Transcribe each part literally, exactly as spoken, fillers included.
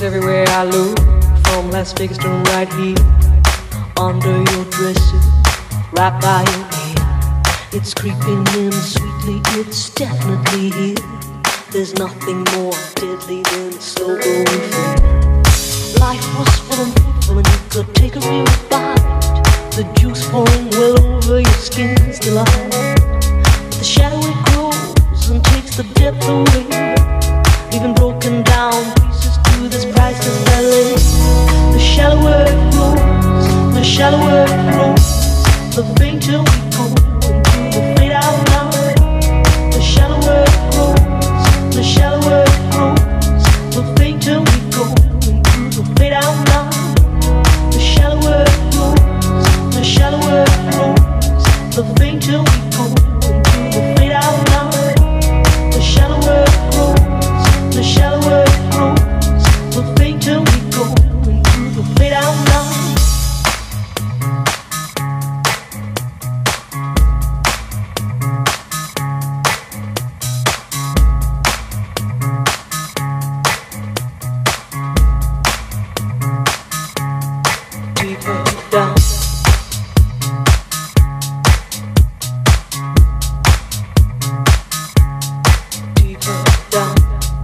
everywhere I look, from Las Vegas to right here, under your dresses, right by your ear. It's creeping in sweetly, it's definitely here. There's nothing more deadly than slow going fear. Life was full and beautiful and you could take a real bite. The juice pouring well over your skin's delight. But the shadow it grows and takes the depth away, leaving broken down pieces to this priceless ballet. The shallower it grows, the shallower it grows, the fainter we go into the fade out line. The shallower it grows, the shallower it grows, the fainter we go into the fade out line. The shallower it grows, the shallower it grows, the fainter we go into the fade out line. The shallower it grows, the shallower it grows, the fainter we go into the fade out line. Deeper down, deeper down.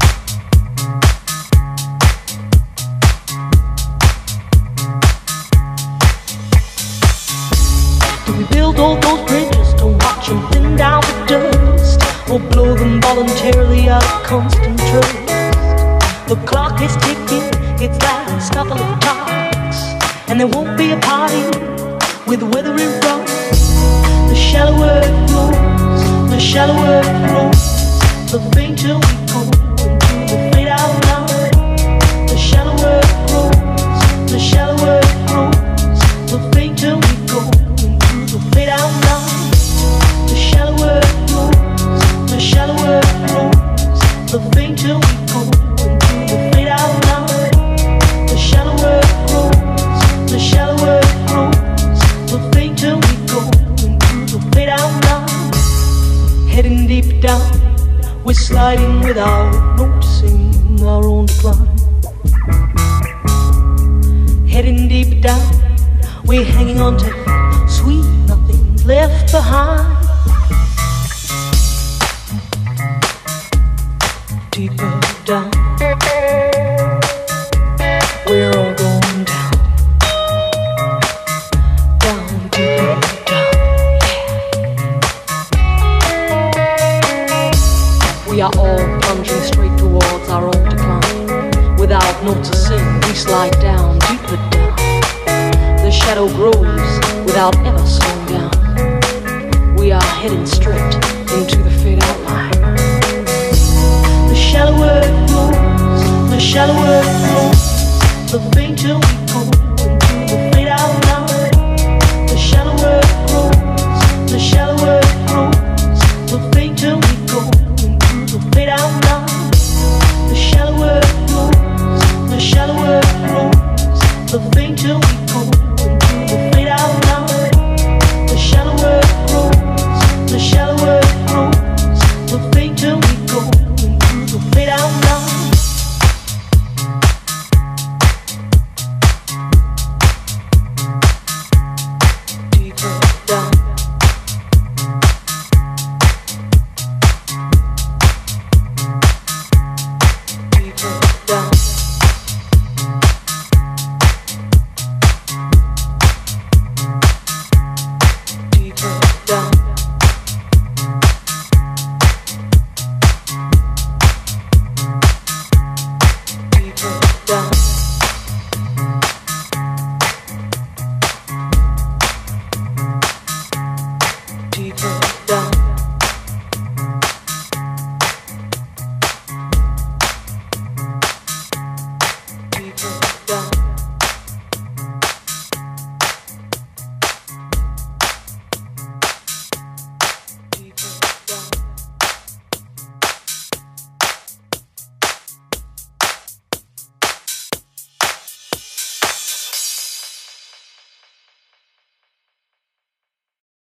Do we build all those bridges to watch them thin down to dust, or blow them voluntarily out of constant trust? The clock is ticking, it's last couple of talks, and there won't be a party with the weather in front. The shallower it grows, the shallower it grows, the fainter we go into the fade out line. The shallower it grows, the shallower it grows, the fainter we go into the fade out line. The shallower it grows, the shallower it grows, the fainter we go into the fade out line. The shallower it grows, the shallower it grows, the fainter we go into the fade out line. Heading deep down, we're sliding without noticing our own decline. Heading deep down, we're hanging on to sweet nothing's left behind. Deeper down, we're all going down, down, deeper down, yeah. We are all plunging straight towards our own decline. Without noticing, we slide down, deeper down. The shadow grows without ever slowing down. We are heading straight into the fade out line. The shallower it grows, the shallower it grows, the fainter we